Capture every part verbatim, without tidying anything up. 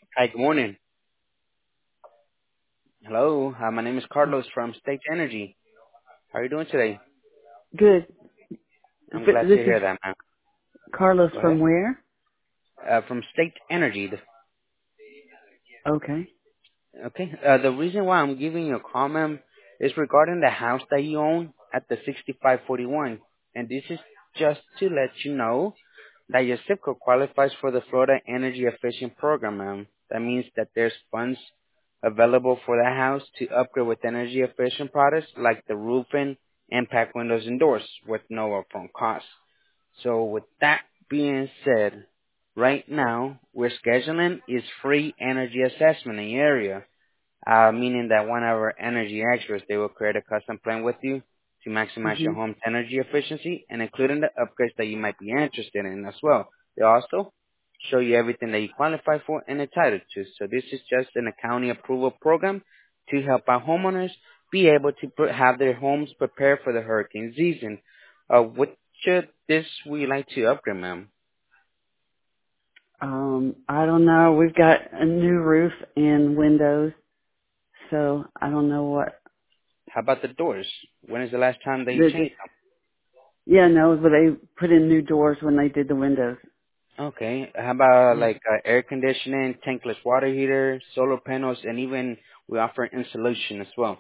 Hi, good morning. Hello, uh, my name is Carlos from State Energy. How are you doing today? Good. I'm Th- glad to This is hear that, man. Carlos Go from ahead. where? Uh, from State Energy. The- Okay. Okay. Uh, the reason why I'm giving you a call, ma'am, is regarding the house that you own at the sixty-five forty-one. And this is just to let you know that your zip code qualifies for the Florida Energy Efficient Program, ma'am. That means that there's funds available for the house to upgrade with energy efficient products like the roofing, impact windows and doors with no upfront cost. So with that being said, right now we're scheduling is free energy assessment in your area, uh, meaning that one of our energy experts, they will create a custom plan with you to maximize your Mhm. home's energy efficiency and including the upgrades that you might be interested in as well. They also show you everything that you qualify for and entitled to. So this is just an accounting approval program to help our homeowners be able to put, have their homes prepared for the hurricane season. Uh, what should this we like to upgrade, ma'am? Um, I don't know. We've got a new roof and windows, so I don't know what. How about the doors? When is the last time that you They just, changed yeah, no, but they put in new doors when they did the windows. Okay. How about Yeah. like uh, air conditioning, tankless water heater, solar panels, and even we offer insulation as well.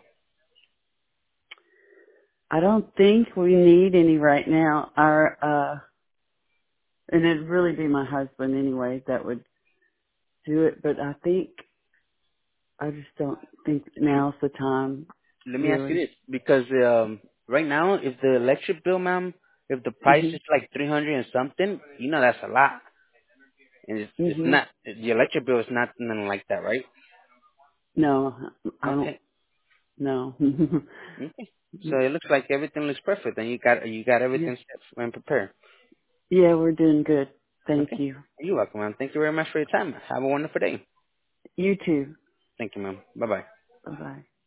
I don't think we need any right now. Our uh, and it'd really be my husband anyway that would do it. But I think I just don't think now's the time, Let me ask you really. this, because um, right now, if the electric bill, ma'am, if the price Mhm. is like three hundred and something, you know that's a lot, and it's, it's Mhm. not. The electric bill is not nothing like that, right? No, I don't. Okay. No. Okay. So it looks like everything looks perfect, and you got you got Yeah. everything set and prepared. Yeah, we're doing good. Thank Okay. you. You're welcome, ma'am. Thank you very much for your time. Have a wonderful day. You too. Thank you, ma'am. Bye bye. Bye bye.